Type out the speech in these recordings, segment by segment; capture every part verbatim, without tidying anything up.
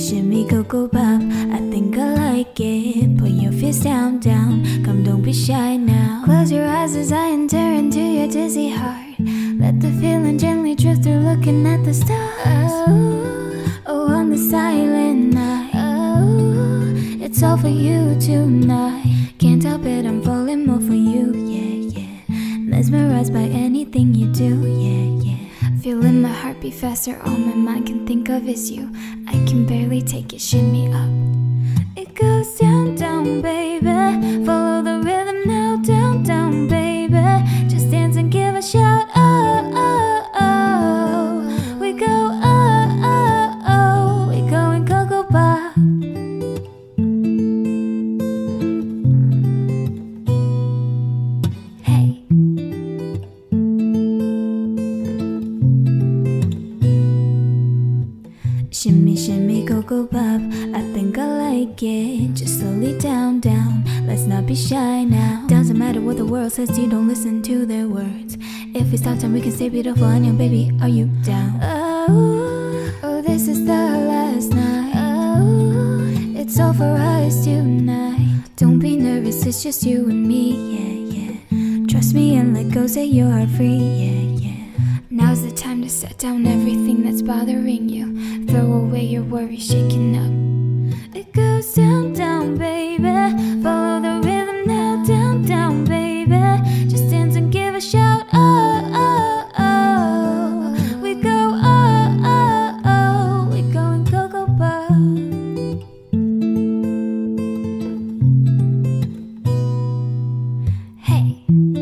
shimmy, cocoa pop. I think I like it. Put your fist down, down. Come, don't be shy now. Close your eyes as I enter into your dizzy heart. Let the feeling gently drift through, looking at the stars. Oh, oh, on the silent night. Oh, it's all for you tonight. Can't help it, I'm falling more for you, yeah, yeah. Mesmerized by anything you do, yeah, yeah. Feeling my heart beat faster, all my mind can think of is you. I can barely take it, shimmy up. It goes down, down, baby. Follow the rhythm now, down, down, baby. Just dance and give a shout, oh, oh, oh. We go, oh, oh, oh. We go in Cocoa Pop. Hey. Shimmy, shimmy, Cocoa Pop. I think I like it. Just slowly down, down. Let's not be shy now. Doesn't matter what the world says, you don't listen to their words. If we stop time, we can stay beautiful and young, baby, are you down? Oh, oh, this is the last night. Oh, it's all for us tonight. Don't be nervous, it's just you and me, yeah, yeah. Trust me and let go, say your heart free, yeah, yeah. Now's the time to set down everything that's bothering you. Throw away your worries, shaking up. It goes down, down, baby. Follow the rhythm now, down, down, baby. Just dance and give a shout, oh, oh, oh. We go, oh, oh, oh. We go in Cocoa Pop. Hey.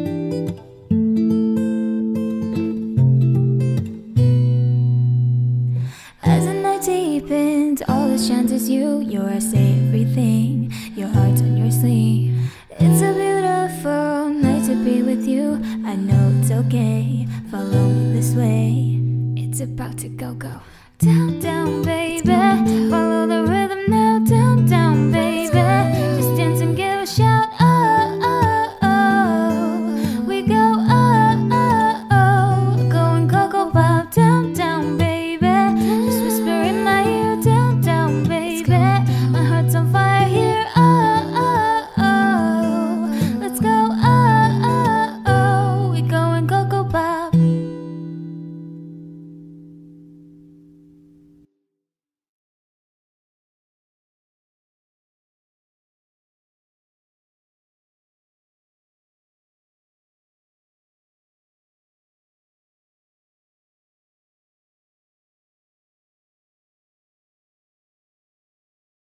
As the night deepens, all that shines is you. You're everything, your heart's on your sleeve. It's a beautiful night to be with you. I know it's okay, follow me this way. It's about to go, go. Down, down, baby.